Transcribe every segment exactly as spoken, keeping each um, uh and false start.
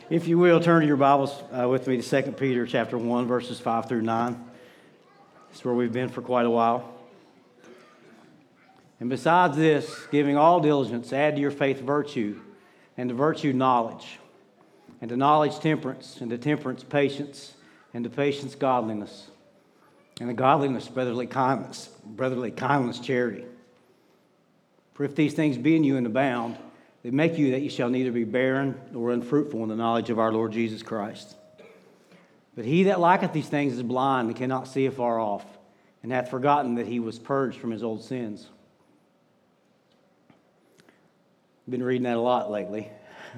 If you will, turn to your Bibles uh, with me to Second Peter chapter one, verses five through nine. That's where we've been for quite a while. And besides this, giving all diligence, add to your faith virtue, and to virtue knowledge, and to knowledge temperance, and to temperance patience, and to patience godliness, and to godliness brotherly kindness, brotherly kindness charity. For if these things be in you and abound, they make you that you shall neither be barren nor unfruitful in the knowledge of our Lord Jesus Christ. But he that liketh these things is blind and cannot see afar off, and hath forgotten that he was purged from his old sins. Been reading that a lot lately.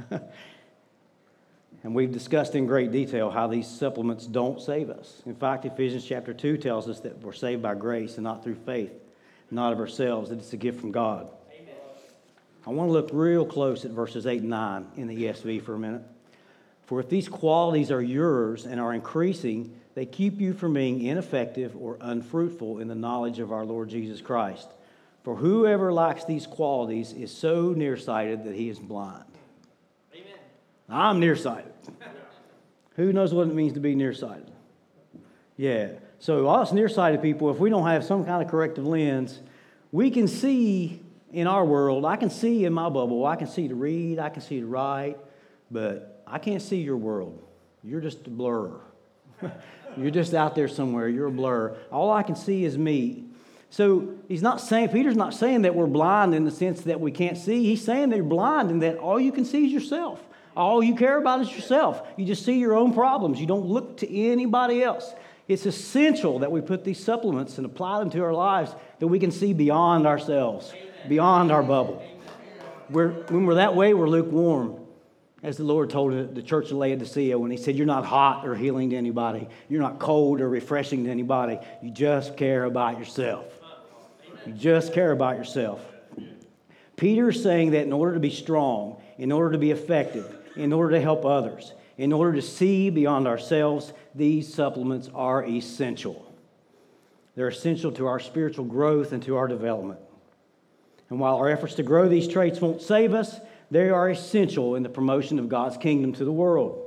And we've discussed in great detail how these supplements don't save us. In fact, Ephesians chapter two tells us that we're saved by grace and not through faith, not of ourselves, that it's a gift from God. I want to look real close at verses eight and nine in the E S V for a minute. For if these qualities are yours and are increasing, they keep you from being ineffective or unfruitful in the knowledge of our Lord Jesus Christ. For whoever lacks these qualities is so nearsighted that he is blind. Amen. I'm nearsighted. Who knows what it means to be nearsighted? Yeah. So us nearsighted people, if we don't have some kind of corrective lens, we can see in our world, I can see in my bubble, I can see to read, I can see to write, but I can't see your world. You're just a blur. You're just out there somewhere. You're a blur. All I can see is me. So he's not saying, Peter's not saying that we're blind in the sense that we can't see. He's saying that you're blind and that all you can see is yourself. All you care about is yourself. You just see your own problems. You don't look to anybody else. It's essential that we put these supplements and apply them to our lives that we can see beyond ourselves, beyond our bubble. We're, when we're that way, we're lukewarm, as the Lord told the church of Laodicea when he said, you're not hot or healing to anybody. You're not cold or refreshing to anybody. You just care about yourself. You just care about yourself. Peter is saying that in order to be strong, in order to be effective, in order to help others, in order to see beyond ourselves, these supplements are essential. They're essential to our spiritual growth and to our development. And while our efforts to grow these traits won't save us, they are essential in the promotion of God's kingdom to the world.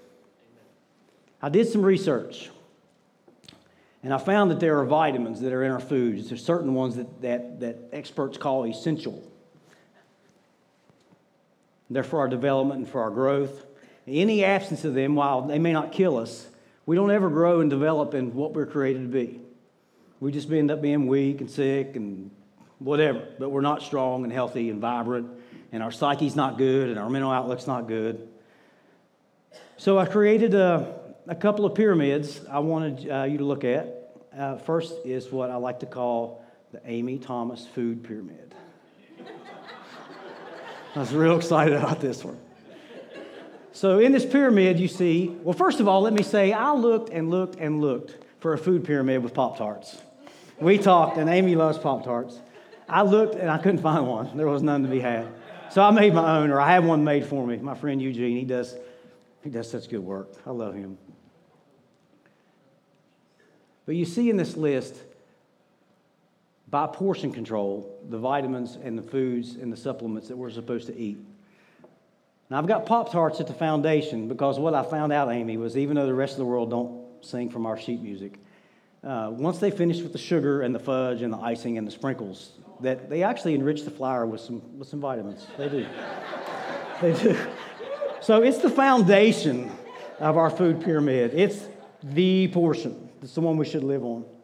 I did some research, and I found that there are vitamins that are in our foods. There's certain ones that, that, that experts call essential. They're for our development and for our growth. Any absence of them, while they may not kill us, we don't ever grow and develop in what we're created to be. We just end up being weak and sick and whatever, but we're not strong and healthy and vibrant, and our psyche's not good, and our mental outlook's not good. So I created a, a couple of pyramids I wanted uh, you to look at. Uh, first is what I like to call the Amy Thomas Food Pyramid. I was real excited about this one. So in this pyramid, you see, well, first of all, let me say, I looked and looked and looked for a food pyramid with Pop-Tarts. We talked, and Amy loves Pop-Tarts. I looked, and I couldn't find one. There was none to be had. So I made my own, or I had one made for me. My friend Eugene, he does, he does such good work. I love him. But you see in this list, by portion control, the vitamins and the foods and the supplements that we're supposed to eat. Now, I've got Pop-Tarts at the foundation because what I found out, Amy, was even though the rest of the world don't sing from our sheet music, uh, once they finish with the sugar and the fudge and the icing and the sprinkles, that they actually enrich the flour with some with some vitamins. They do. They do. So it's the foundation of our food pyramid. It's the portion. It's the one we should live on.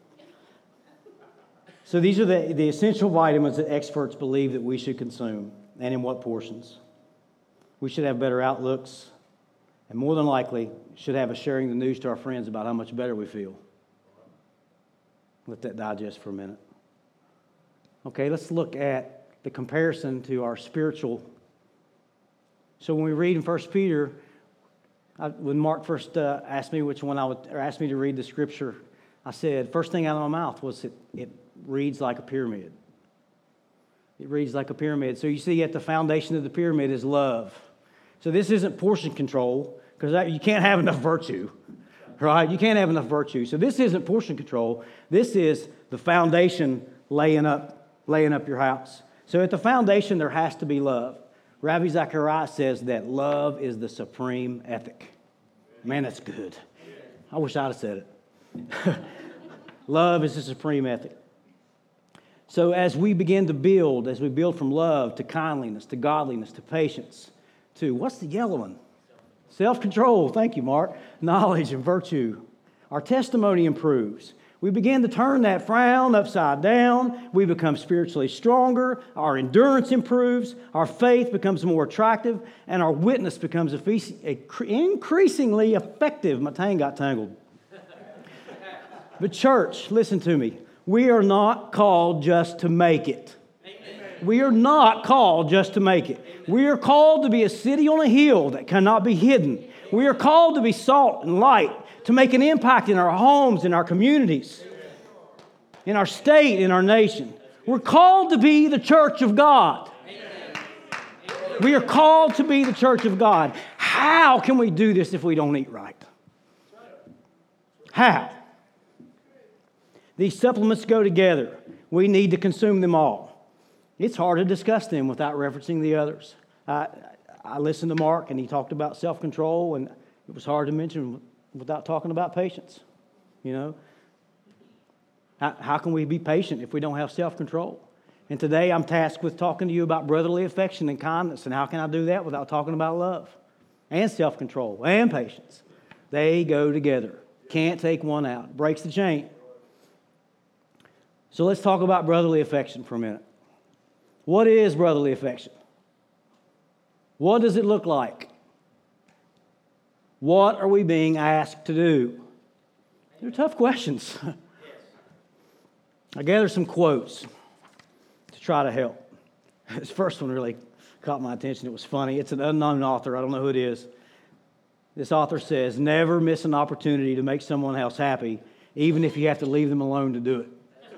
So these are the, the essential vitamins that experts believe that we should consume, and in what portions. We should have better outlooks, and more than likely should have us sharing the news to our friends about how much better we feel. Let that digest for a minute. Okay, let's look at the comparison to our spiritual. So when we read in First Peter, I, when Mark first uh, asked me which one I would, or asked me to read the scripture, I said, first thing out of my mouth was it, it reads like a pyramid. It reads like a pyramid. So you see at the foundation of the pyramid is love. So this isn't portion control, because you can't have enough virtue, right? You can't have enough virtue. So this isn't portion control. This is the foundation laying up, laying up your house. So at the foundation, there has to be love. Ravi Zacharias says that love is the supreme ethic. Man, that's good. I wish I'd have said it. Love is the supreme ethic. So as we begin to build, as we build from love to kindliness, to godliness, to patience, to, what's the yellow one? Self-control. Thank you, Mark. Knowledge and virtue. Our testimony improves. We begin to turn that frown upside down. We become spiritually stronger. Our endurance improves. Our faith becomes more attractive. And our witness becomes increasingly effective. My tongue got tangled. But church, listen to me. We are not called just to make it. We are not called just to make it. We are called to be a city on a hill that cannot be hidden. We are called to be salt and light, to make an impact in our homes, in our communities, in our state, in our nation. We're called to be the church of God. We are called to be the church of God. How can we do this if we don't eat right? How? These supplements go together. We need to consume them all. It's hard to discuss them without referencing the others. I, I listened to Mark, and he talked about self-control, and it was hard to mention without talking about patience. You know, how, how can we be patient if we don't have self-control? And today I'm tasked with talking to you about brotherly affection and kindness, and how can I do that without talking about love and self-control and patience? They go together. Can't take one out. Breaks the chain. So let's talk about brotherly affection for a minute. What is brotherly affection? What does it look like? What are we being asked to do? They're tough questions. I gathered some quotes to try to help. This first one really caught my attention. It was funny. It's an unknown author. I don't know who it is. This author says, never miss an opportunity to make someone else happy, even if you have to leave them alone to do it.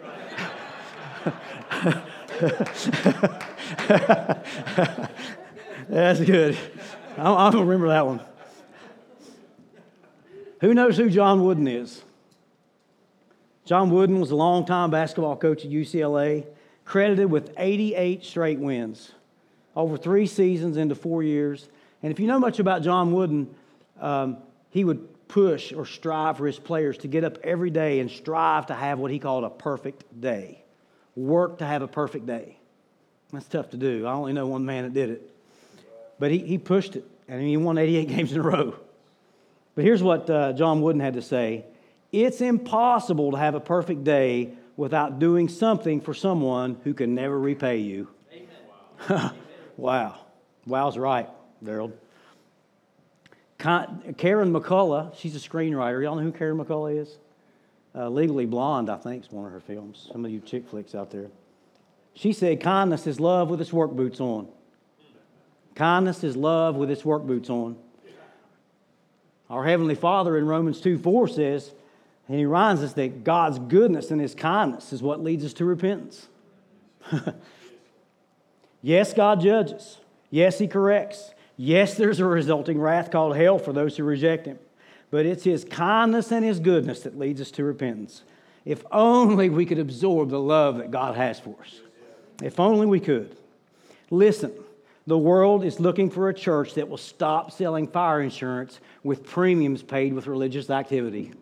That's good. I'm, I'm going to remember that one. Who knows who John Wooden is? John Wooden was a longtime basketball coach at U C L A, credited with eighty-eight straight wins over three seasons into four years. And if you know much about John Wooden, um, he would push or strive for his players to get up every day and strive to have what he called a perfect day. Work to have a perfect day. That's tough to do. I only know one man that did it. But he, he pushed it, and he won eighty-eight games in a row. But here's what uh, John Wooden had to say. It's impossible to have a perfect day without doing something for someone who can never repay you. Amen. Wow. Wow's right, Daryl. Karen McCullough, she's a screenwriter. Y'all know who Karen McCullough is? Uh, Legally Blonde, I think, is one of her films. Some of you chick flicks out there. She said, kindness is love with its work boots on. Kindness is love with its work boots on. Our Heavenly Father in Romans two four says, and he reminds us that God's goodness and his kindness is what leads us to repentance. Yes, God judges. Yes, he corrects. Yes, there's a resulting wrath called hell for those who reject him. But it's his kindness and his goodness that leads us to repentance. If only we could absorb the love that God has for us. If only we could. Listen, the world is looking for a church that will stop selling fire insurance with premiums paid with religious activity.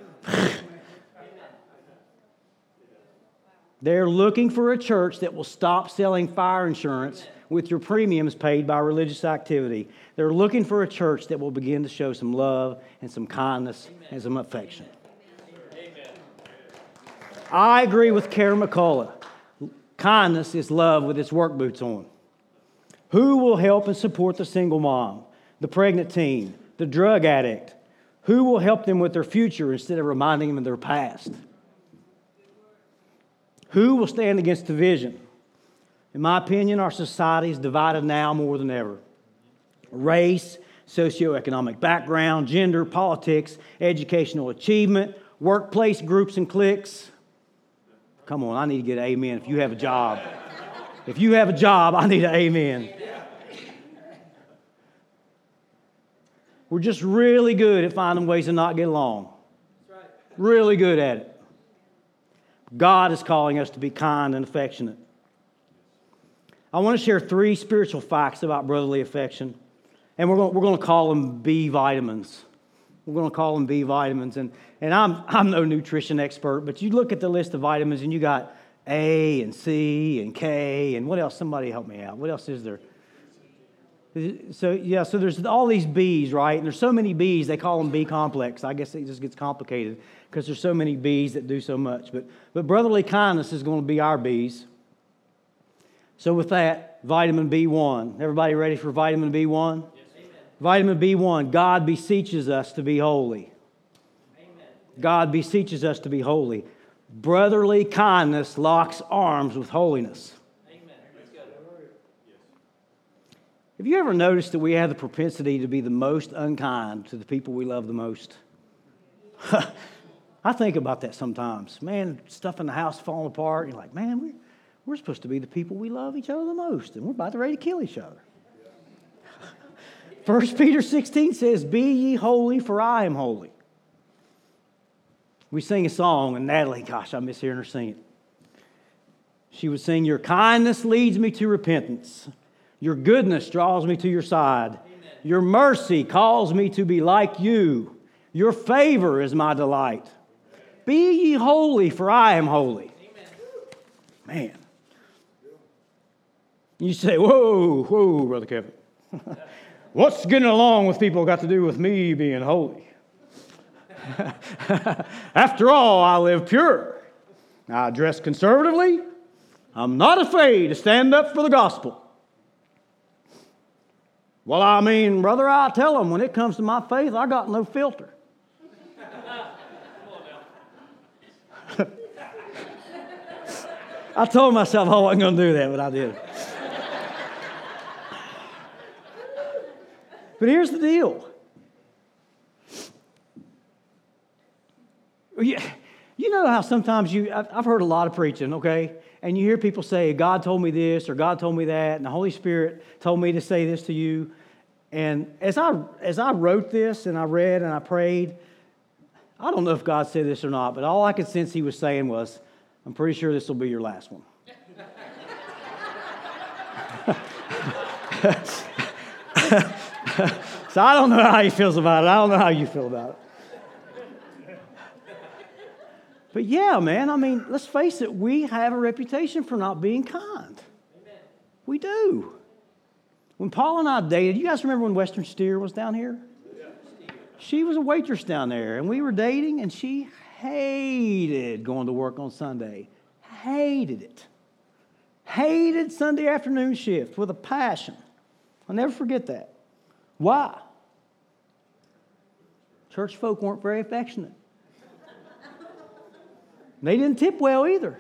They're looking for a church that will stop selling fire insurance with your premiums paid by religious activity. They're looking for a church that will begin to show some love and some kindness Amen. And some affection. Amen. I agree with Karen McCullough. Kindness is love with its work boots on. Who will help and support the single mom, the pregnant teen, the drug addict? Who will help them with their future instead of reminding them of their past? Who will stand against division? In my opinion, our society is divided now more than ever. Race, socioeconomic background, gender, politics, educational achievement, workplace groups and cliques. Come on, I need to get an amen if you have a job. If you have a job, I need an amen. We're just really good at finding ways to not get along. Really good at it. God is calling us to be kind and affectionate. I want to share three spiritual facts about brotherly affection, and we're going, we're going to call them B vitamins. We're going to call them B vitamins, and, and I'm, I'm no nutrition expert, but you look at the list of vitamins, and you got A and C and K, and what else? Somebody help me out. What else is there? So, yeah, so there's all these B's, right? And there's so many B's, they call them B complex. I guess it just gets complicated because there's so many B's that do so much. But, but brotherly kindness is going to be our B's. So with that, vitamin B one. Everybody ready for vitamin B one? Yes, amen. Vitamin B one, God beseeches us to be holy. Amen. God beseeches us to be holy. Brotherly kindness locks arms with holiness. Have you ever noticed that we have the propensity to be the most unkind to the people we love the most? I think about that sometimes. Man, stuff in the house falling apart. You're like, man, we're, we're supposed to be the people we love each other the most, and we're about to ready to kill each other. First Peter sixteen says, be ye holy, for I am holy. We sing a song, and Natalie, gosh, I miss hearing her sing it. She would sing, your kindness leads me to repentance. Your goodness draws me to your side. Amen. Your mercy calls me to be like you. Your favor is my delight. Be ye holy, for I am holy. Amen. Man. You say, whoa, whoa, Brother Kevin. What's getting along with people got to do with me being holy? After all, I live pure. I dress conservatively. I'm not afraid to stand up for the gospel. Well, I mean, brother, I tell them when it comes to my faith, I got no filter. I told myself I wasn't going to do that, but I did. But here's the deal. You, you know how sometimes you, I've heard a lot of preaching, okay? And you hear people say, God told me this or God told me that, and the Holy Spirit told me to say this to you. And as I as I wrote this and I read and I prayed, I don't know if God said this or not, but all I could sense He was saying was, I'm pretty sure this will be your last one. So I don't know how He feels about it. I don't know how you feel about it. But yeah, man, I mean, let's face it, we have a reputation for not being kind. Amen. We do. When Paul and I dated, you guys remember when Western Steer was down here? Yeah. She was a waitress down there, and we were dating, and she hated going to work on Sunday. Hated it. Hated Sunday afternoon shift with a passion. I'll never forget that. Why? Church folk weren't very affectionate. They didn't tip well either.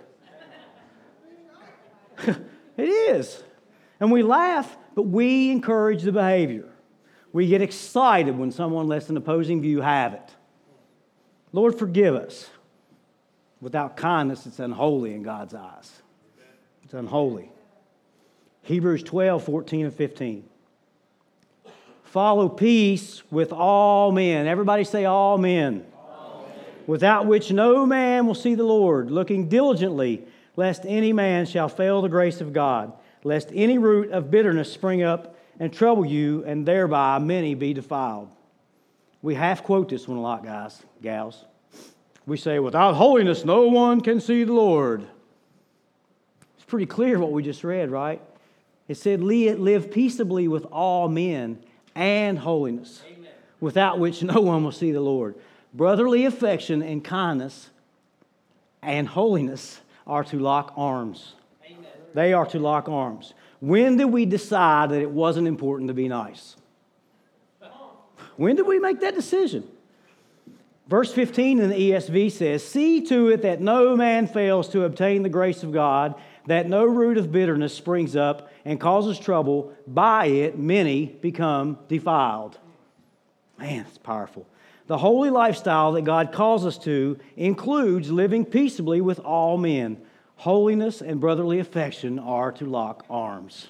It is. And we laugh, but we encourage the behavior. We get excited when someone lets an opposing view have it. Lord, forgive us. Without kindness, it's unholy in God's eyes. It's unholy. Hebrews twelve, fourteen, and fifteen. Follow peace with all men. Everybody say all men. All men. Without which no man will see the Lord, looking diligently, lest any man shall fail the grace of God, lest any root of bitterness spring up and trouble you, and thereby many be defiled. We half quote this one a lot, guys, gals. We say, without holiness, no one can see the Lord. It's pretty clear what we just read, right? It said, live peaceably with all men and holiness, amen, without which no one will see the Lord. Brotherly affection and kindness and holiness are to lock arms. Amen. They are to lock arms. When did we decide that it wasn't important to be nice? When did we make that decision? Verse fifteen in the E S V says, see to it that no man fails to obtain the grace of God, that no root of bitterness springs up and causes trouble. By it, many become defiled. Man, it's powerful. The holy lifestyle that God calls us to includes living peaceably with all men. Holiness and brotherly affection are to lock arms.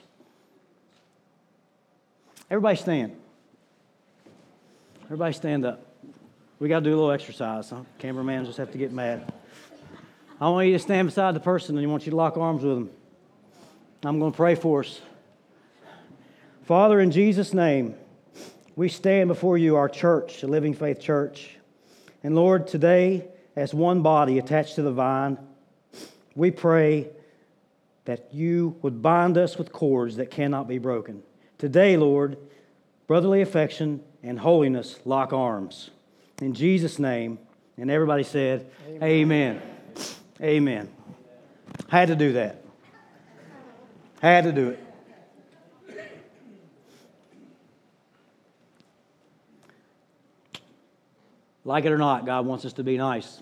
Everybody stand. Everybody stand up. We got to do a little exercise. Huh? Cameraman just have to get mad. I want you to stand beside the person and I want you to lock arms with them. I'm going to pray for us. Father, in Jesus' name, we stand before you, our church, the Living Faith Church. And Lord, today, as one body attached to the vine, we pray that you would bind us with cords that cannot be broken. Today, Lord, brotherly affection and holiness lock arms. In Jesus' name, and everybody said, Amen. Amen. Amen. Had to do that. Had to do it. Like it or not, God wants us to be nice.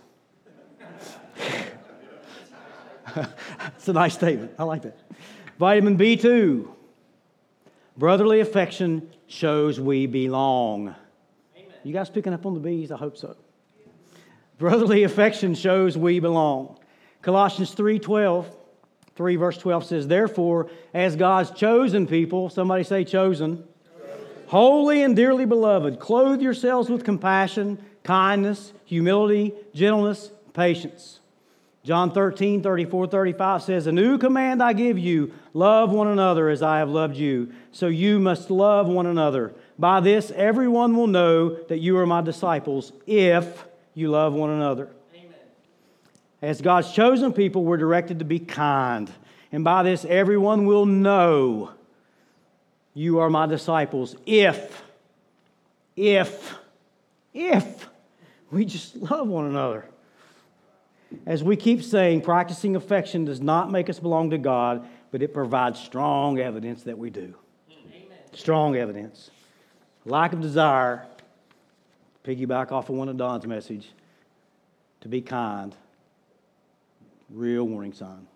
It's a nice statement. I like that. Vitamin B two. Brotherly affection shows we belong. Amen. You guys picking up on the B's? I hope so. Brotherly affection shows we belong. Colossians three twelve, three verse twelve says, therefore, as God's chosen people, somebody say chosen, chosen, holy and dearly beloved, clothe yourselves with compassion, kindness, humility, gentleness, patience. John thirteen, thirty-four, thirty-five says, a new command I give you, love one another as I have loved you. So you must love one another. By this, everyone will know that you are my disciples if you love one another. Amen. As God's chosen people, we're directed to be kind. And by this, everyone will know you are my disciples if, if, if we just love one another. As we keep saying, practicing affection does not make us belong to God, but it provides strong evidence that we do. Amen. Strong evidence. Lack of desire, piggyback off of one of Don's message, to be kind. Real warning sign.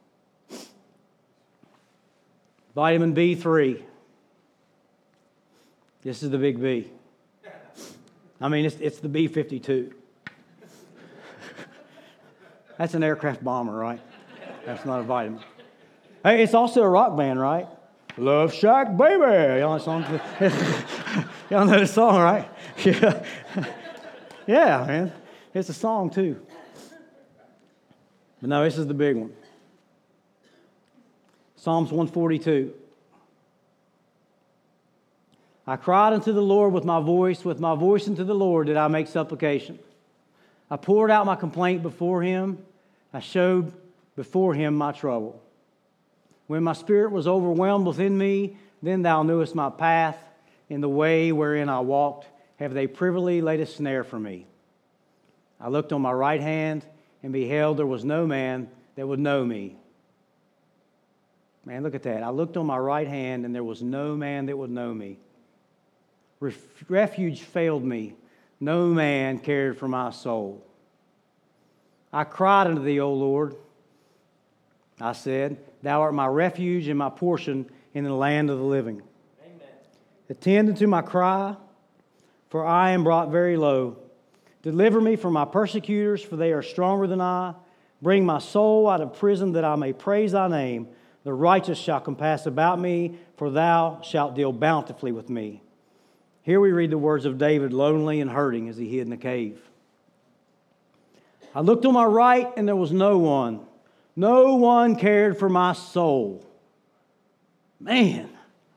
Vitamin B three. This is the big B. I mean, it's, it's the B fifty-two. That's an aircraft bomber, right? That's not a vitamin. Hey, it's also a rock band, right? Love Shack Baby. Y'all know the song? Y'all know the song, right? Yeah. Yeah, man. It's a song, too. But no, this is the big one. Psalms one forty-two. I cried unto the Lord with my voice, with my voice unto the Lord did I make supplication. I poured out my complaint before him. I showed before him my trouble. When my spirit was overwhelmed within me, then thou knewest my path. In the way wherein I walked, have they privily laid a snare for me. I looked on my right hand, and beheld there was no man that would know me. Man, look at that. I looked on my right hand, and there was no man that would know me. Refuge failed me. No man cared for my soul. I cried unto thee, O Lord. I said, thou art my refuge and my portion in the land of the living. Amen. Attend unto my cry, for I am brought very low. Deliver me from my persecutors, for they are stronger than I. Bring my soul out of prison, that I may praise thy name. The righteous shall compass about me, for thou shalt deal bountifully with me. Here we read the words of David, lonely and hurting as he hid in the cave. I looked on my right, and there was no one. No one cared for my soul. Man.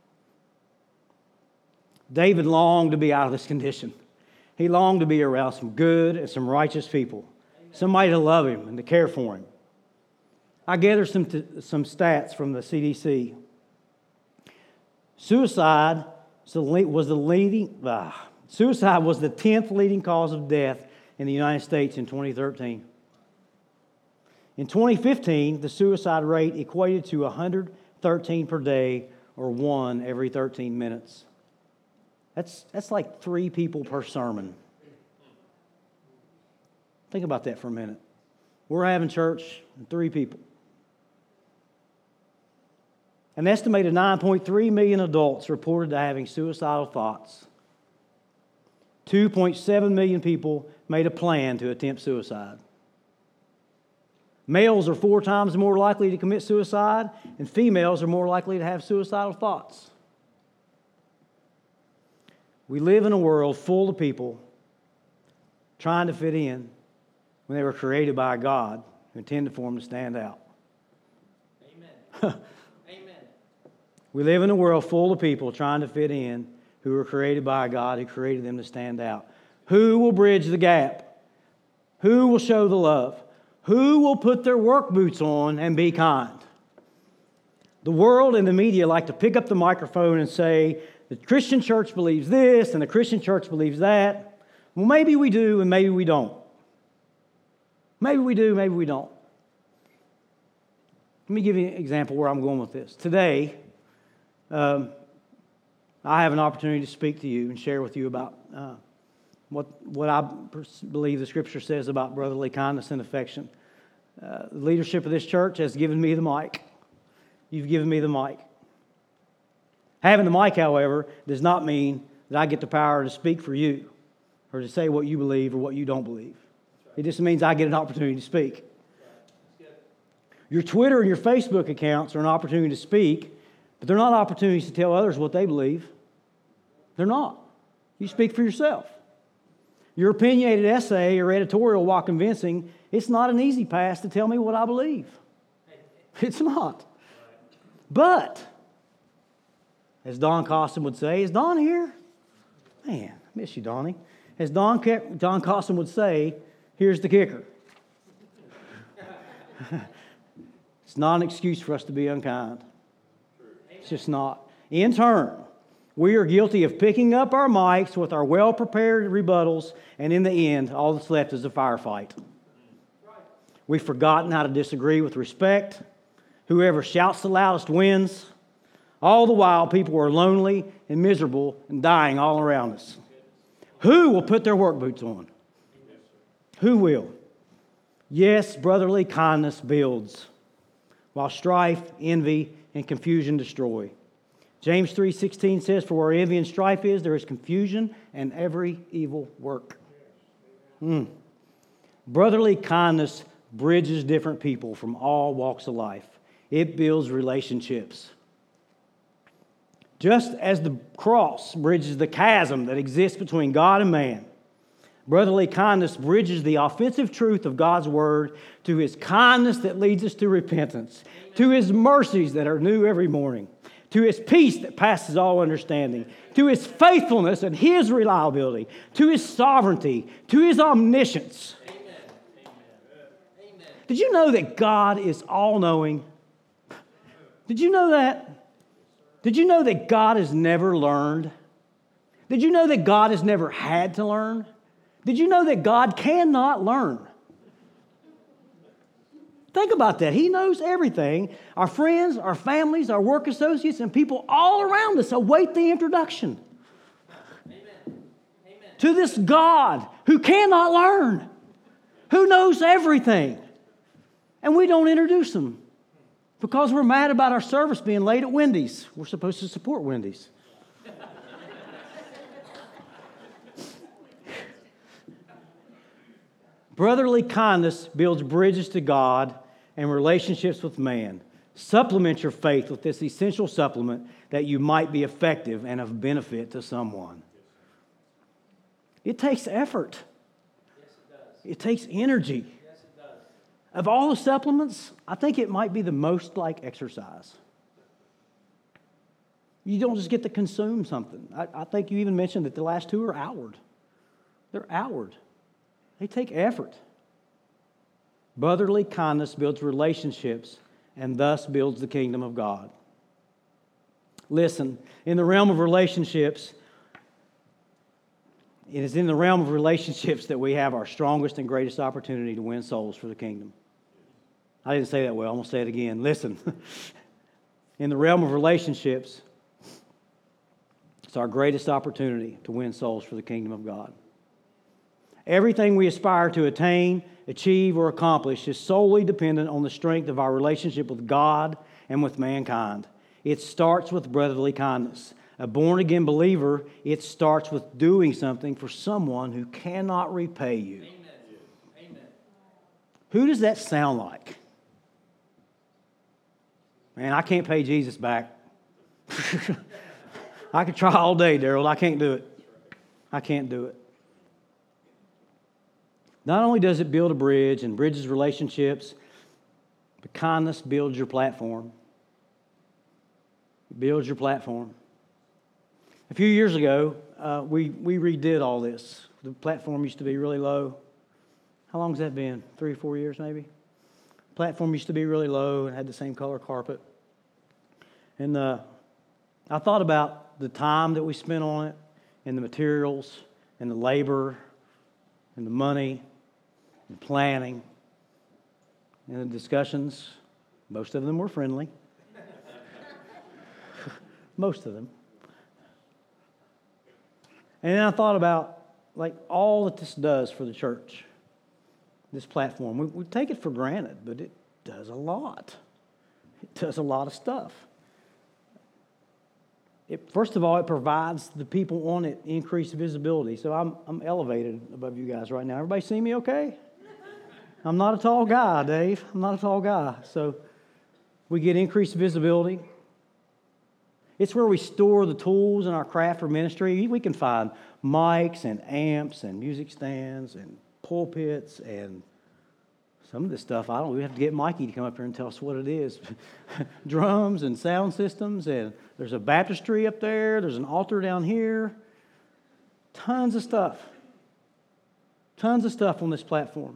David longed to be out of this condition. He longed to be around some good and some righteous people. Somebody to love him and to care for him. I gathered some, t- some stats from the C D C. Suicide was the leading, ah, suicide was the tenth leading cause of death in the United States in twenty thirteen. In twenty fifteen, the suicide rate equated to one hundred thirteen per day, or one every thirteen minutes. That's, that's like three people per sermon. Think about that for a minute. We're having church, and three people. An estimated nine point three million adults reported to having suicidal thoughts. two point seven million people made a plan to attempt suicide. Males are four times more likely to commit suicide, and females are more likely to have suicidal thoughts. We live in a world full of people trying to fit in when they were created by God who intended for them to stand out. Amen. Amen. We live in a world full of people trying to fit in who were created by a God who created them to stand out. Who will bridge the gap? Who will show the love? Who will put their work boots on and be kind? The world and the media like to pick up the microphone and say, the Christian church believes this and the Christian church believes that. Well, maybe we do and maybe we don't. Maybe we do, maybe we don't. Let me give you an example where I'm going with this. Today, um, I have an opportunity to speak to you and share with you about uh, what, what I believe the Scripture says about brotherly kindness and affection. Uh, the leadership of this church has given me the mic. You've given me the mic. Having the mic, however, does not mean that I get the power to speak for you or to say what you believe or what you don't believe. It just means I get an opportunity to speak. Your Twitter and your Facebook accounts are an opportunity to speak, but they're not opportunities to tell others what they believe. They're not. You speak for yourself. Your opinionated essay or editorial, while convincing, it's not an easy pass to tell me what I believe. It's not. But, as Don Costin would say, is Don here? Man, I miss you, Donnie. As Don, Don Costin would say, here's the kicker. It's not an excuse for us to be unkind. It's just not. In turn, we are guilty of picking up our mics with our well-prepared rebuttals, and in the end, all that's left is a firefight. We've forgotten how to disagree with respect. Whoever shouts the loudest wins. All the while, people are lonely and miserable and dying all around us. Who will put their work boots on? Who will? Yes, brotherly kindness builds, while strife, envy, and confusion destroy. James three sixteen says, for where envy and strife is, there is confusion and every evil work. Mm. Brotherly kindness bridges different people from all walks of life. It builds relationships. Just as the cross bridges the chasm that exists between God and man, brotherly kindness bridges the offensive truth of God's Word to His kindness that leads us to repentance, to His mercies that are new every morning, to His peace that passes all understanding, to His faithfulness and His reliability, to His sovereignty, to His omniscience. Amen. Amen. Did you know that God is all-knowing? Did you know that? Did you know that God has never learned? Did you know that God has never had to learn? Did you know that God cannot learn? Think about that. He knows everything. Our friends, our families, our work associates, and people all around us await the introduction. Amen. Amen. To this God who cannot learn, who knows everything. And we don't introduce Him because we're mad about our service being late at Wendy's. We're supposed to support Wendy's. Brotherly kindness builds bridges to God and relationships with man. Supplement your faith with this essential supplement that you might be effective and of benefit to someone. It takes effort. Yes, it does. It takes energy. Yes, it does. Of all the supplements, I think it might be the most like exercise. You don't just get to consume something. I, I think you even mentioned that the last two are outward. They're outward. They take effort. Brotherly kindness builds relationships and thus builds the kingdom of God. Listen, in the realm of relationships, it is in the realm of relationships that we have our strongest and greatest opportunity to win souls for the kingdom. I didn't say that well. I'm going to say it again. Listen, in the realm of relationships, it's our greatest opportunity to win souls for the kingdom of God. Everything we aspire to attain, achieve, or accomplish is solely dependent on the strength of our relationship with God and with mankind. It starts with brotherly kindness. A born-again believer, it starts with doing something for someone who cannot repay you. Amen. Amen. Who does that sound like? Man, I can't pay Jesus back. I could try all day, Daryl. I can't do it. I can't do it. Not only does it build a bridge and bridges relationships, but kindness builds your platform. Build your platform. A few years ago, uh, we, we redid all this. The platform used to be really low. How long has that been? Three or four years maybe? Platform used to be really low and had the same color carpet. And uh, I thought about the time that we spent on it and the materials and the labor and the money and planning and the discussions. Most of them were friendly. Most of them. And then I thought about like all that this does for the church, this platform. We, we take it for granted, but it does a lot. It does a lot of stuff. It, first of all, it provides the people on it increased visibility. So I'm I'm elevated above you guys right now. Everybody see me okay? I'm not a tall guy, Dave. I'm not a tall guy. So we get increased visibility. It's where we store the tools in our craft for ministry. We can find mics and amps and music stands and pulpits and some of this stuff. I don't. We have to get Mikey to come up here and tell us what it is. Drums and sound systems, and there's a baptistry up there. There's an altar down here. Tons of stuff. Tons of stuff on this platform.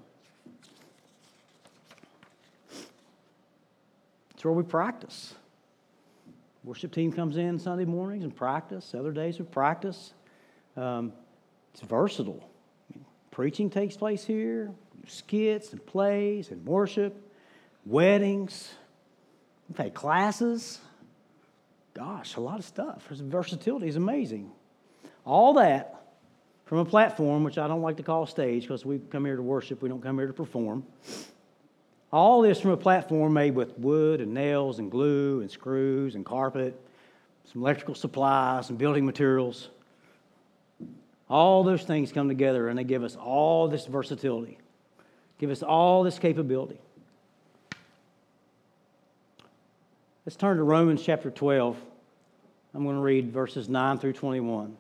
It's where we practice. Worship team comes in Sunday mornings and practice. Other days we practice. Um, it's versatile. I mean, preaching takes place here. Skits and plays and worship. Weddings. We've had classes. Gosh, a lot of stuff. There's versatility is amazing. All that from a platform, which I don't like to call a stage because we come here to worship. We don't come here to perform. All this from a platform made with wood and nails and glue and screws and carpet, some electrical supplies, some building materials. All those things come together and they give us all this versatility, give us all this capability. Let's turn to Romans chapter twelve. I'm going to read verses nine through twenty-one.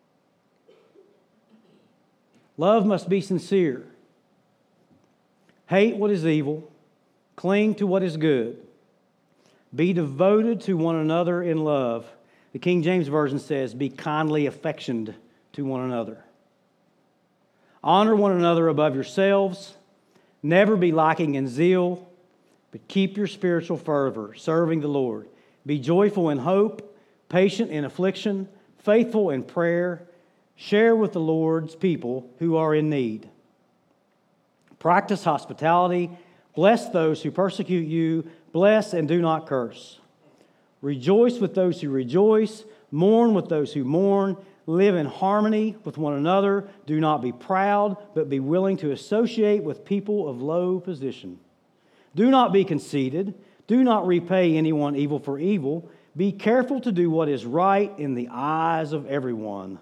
Love must be sincere. Hate what is evil. Cling to what is good. Be devoted to one another in love. The King James Version says, be kindly affectioned to one another. Honor one another above yourselves. Never be lacking in zeal, but keep your spiritual fervor, serving the Lord. Be joyful in hope, patient in affliction, faithful in prayer. Share with the Lord's people who are in need. Practice hospitality. Bless those who persecute you. Bless and do not curse. Rejoice with those who rejoice. Mourn with those who mourn. Live in harmony with one another. Do not be proud, but be willing to associate with people of low position. Do not be conceited. Do not repay anyone evil for evil. Be careful to do what is right in the eyes of everyone.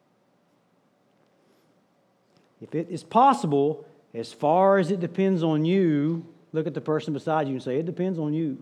If it is possible, as far as it depends on you, look at the person beside you and say, it depends on you.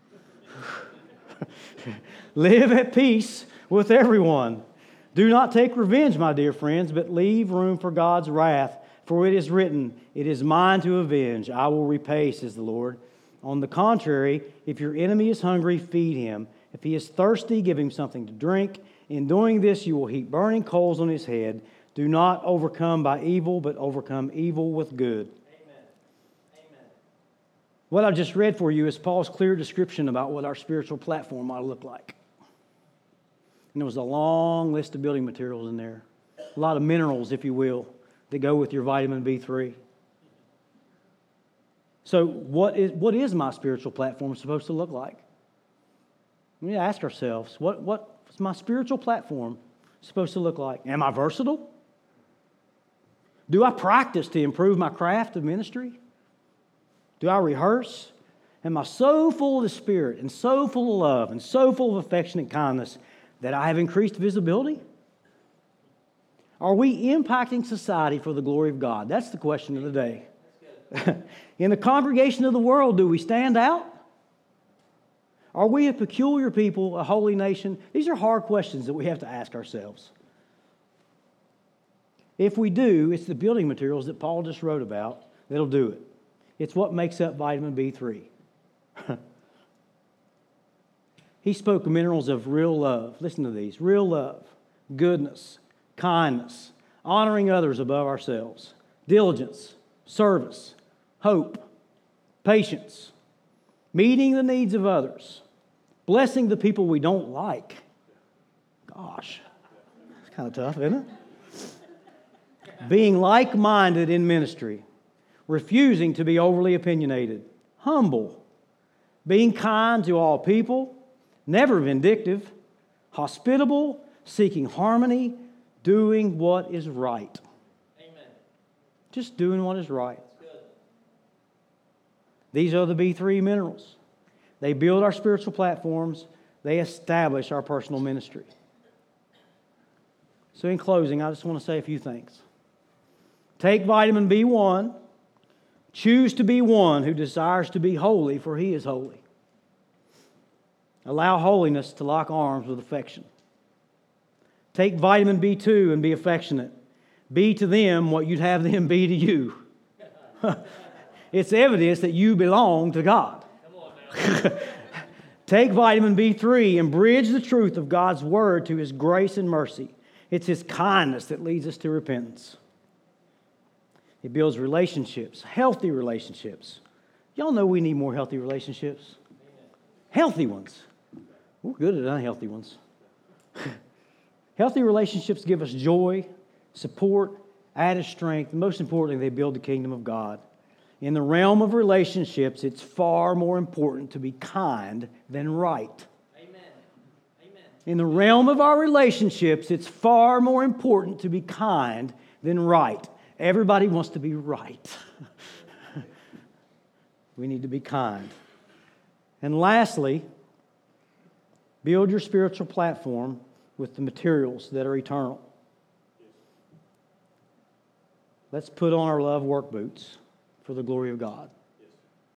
Live at peace with everyone. Do not take revenge, my dear friends, but leave room for God's wrath. For it is written, it is mine to avenge. I will repay, says the Lord. On the contrary, if your enemy is hungry, feed him. If he is thirsty, give him something to drink. In doing this, you will heap burning coals on his head. Do not overcome by evil, but overcome evil with good. Amen. Amen. What I've just read for you is Paul's clear description about what our spiritual platform ought to look like. And there was a long list of building materials in there. A lot of minerals, if you will, that go with your vitamin B three. So what is what is my spiritual platform supposed to look like? We need to ask ourselves, what, what is my spiritual platform supposed to look like? Am I versatile? Do I practice to improve my craft of ministry? Do I rehearse? Am I so full of the Spirit and so full of love and so full of affection and kindness that I have increased visibility? Are we impacting society for the glory of God? That's the question of the day. In the congregation of the world, do we stand out? Are we a peculiar people, a holy nation? These are hard questions that we have to ask ourselves. If we do, it's the building materials that Paul just wrote about that'll do it. It's what makes up vitamin B three. He spoke minerals of real love. Listen to these. Real love, goodness, kindness, honoring others above ourselves, diligence, service, hope, patience, meeting the needs of others, blessing the people we don't like. Gosh, that's kind of tough, isn't it? Being like-minded in ministry, refusing to be overly opinionated, humble, being kind to all people, never vindictive, hospitable, seeking harmony, doing what is right. Amen. Just doing what is right. These are the B three minerals. They build our spiritual platforms. They establish our personal ministry. So in closing, I just want to say a few things. Take vitamin B one. Choose to be one who desires to be holy, for He is holy. Allow holiness to lock arms with affection. Take vitamin B two and be affectionate. Be to them what you'd have them be to you. It's evidence that you belong to God. Take vitamin B three and bridge the truth of God's Word to His grace and mercy. It's His kindness that leads us to repentance. It builds relationships, healthy relationships. Y'all know we need more healthy relationships. Healthy ones. We're good at unhealthy ones. Healthy relationships give us joy, support, added strength, and most importantly, they build the kingdom of God. In the realm of relationships, it's far more important to be kind than right. Amen. Amen. In the realm of our relationships, it's far more important to be kind than right. Everybody wants to be right. We need to be kind. And lastly, build your spiritual platform with the materials that are eternal. Let's put on our love work boots for the glory of God.